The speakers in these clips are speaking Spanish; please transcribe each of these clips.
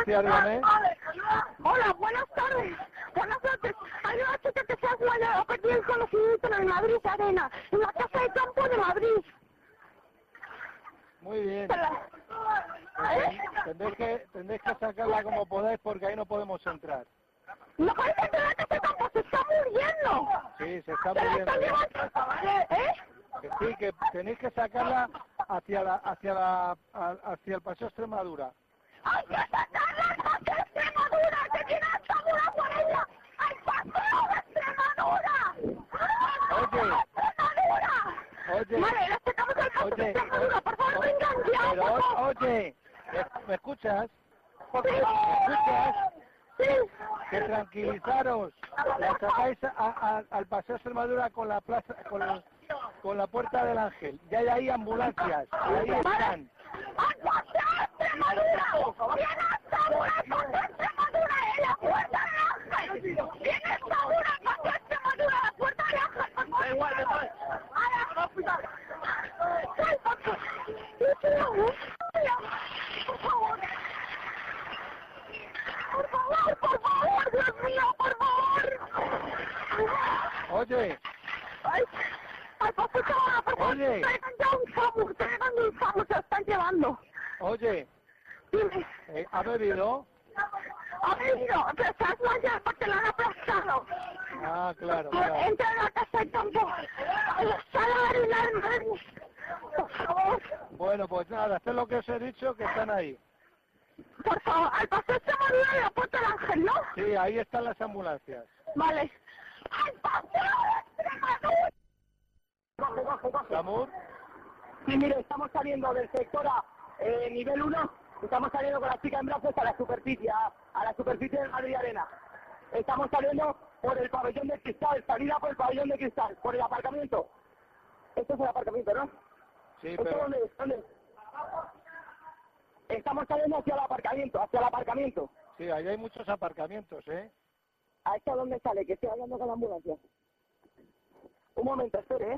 policía, dígame. Hola, buenas tardes. Buenas noches. Hay una chica que se ha guardado, perdido el conocimiento en el Madrid Arena, en la Casa de Campo de Madrid. Muy bien. ¿Eh? Tendréis que sacarla como podáis porque ahí no podemos entrar. No parece que la Casa de Campo se está muriendo. Sí, se está Se la muriendo. está llevando, ¿eh? Que sí, que tenéis que sacarla hacia el Paseo Extremadura. ¡Hay que sacarla al Paseo de Extremadura! ¡Que viene a Extremadura por ella! ¡Al Paseo de Extremadura! Oye. ¡Extremadura! Oye. Vale, la sacamos al Paseo de Extremadura, por favor, vengan ya. Pero, oye, ¿me escuchas? Sí. ¿Me escuchas? Sí. Que tranquilizaros. La sacáis al Paseo Extremadura con la plaza, con la Puerta del Ángel. Ya hay ahí ambulancias. Ahí están. ¡Al Paseo de Extremadura! ¡Viene hasta una Paseo de Extremadura en la Puerta del Ángel! ¡Viene hasta una Paseo de Extremadura en la Puerta del Ángel! ¡Por favor! ¡Da igual, da igual! ¡Al hospital! ¡Por favor! ¡Por favor, Dios mío, por favor! Oye. ¡Ay! ¡Ay, por favor! Oye. ¡Traigan ya un SAMU! ¡Traigan un SAMU! ¡Se lo están llevando! Oye. Dime. ¿Ha bebido? ¡Ha venido! ¡Pero se has manchado porque lo han aplastado! Ah, claro, claro. Entra en la Casa de Campo. ¡Sala de Madrid! ¡Por favor! Bueno, pues nada, haced lo que os he dicho, que están ahí. Por favor, al Paseo de Extremadura de la Puerta del Ángel, ¿no? Sí, ahí están las ambulancias. Vale. ¡Al Paseo de Extremadura! ¿Samur? Sí, mire, estamos saliendo del sector A, nivel 1, estamos saliendo con la chica en brazos a la superficie, a la superficie del Madrid Arena. Estamos saliendo por el pabellón de cristal, salida por el pabellón de cristal, por el aparcamiento. Esto es el aparcamiento, ¿no? Sí, ¿Esto pero... dónde es? ¿Dónde es? Estamos saliendo hacia el aparcamiento. Sí, ahí hay muchos aparcamientos, ¿eh? ¿A esto dónde sale? Que estoy hablando con la ambulancia. Un momento, espere, ¿eh?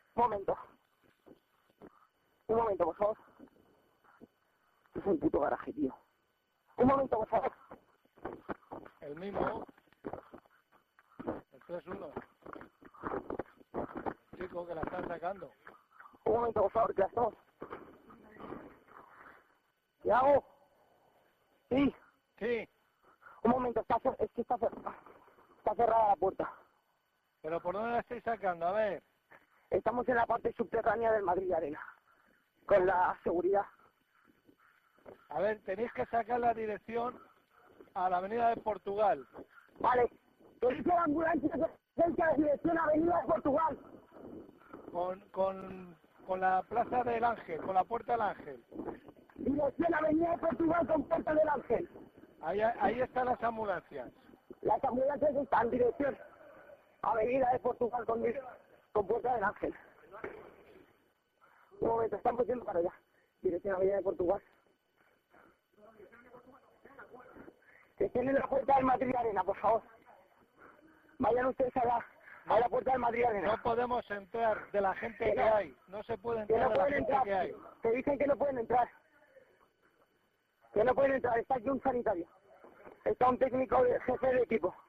Un momento, por favor. Es un puto garaje, tío. Un momento, por favor. El mismo. El 3-1. Chico, que la están sacando. Un momento, por favor, que la estamos. ¿Qué hago? Sí. Sí, Un momento, es que está cerrada la puerta. pero ¿por dónde la estáis sacando? A ver. Estamos en la parte subterránea del Madrid Arena. Con la seguridad. A ver, tenéis que sacar la dirección a la Avenida de Portugal. Vale. Que dice la ambulancia que cerca de dirección Avenida de Portugal. Con la Plaza del Ángel, con la Puerta del Ángel. Dirección Avenida de Portugal con Puerta del Ángel. Ahí están las ambulancias. Las ambulancias están en dirección Avenida de Portugal con Puerta del Ángel. Un momento, estamos yendo para allá. Dirección Avenida de Portugal. Que estén en la Puerta del Madrid Arena, por favor. Vayan ustedes a la Puerta del Madrid Arena. No podemos entrar de la gente que hay. No se puede entrar de la gente que hay. Que dicen que no pueden entrar. Que no pueden entrar. Está aquí un sanitario. Está un técnico jefe de equipo.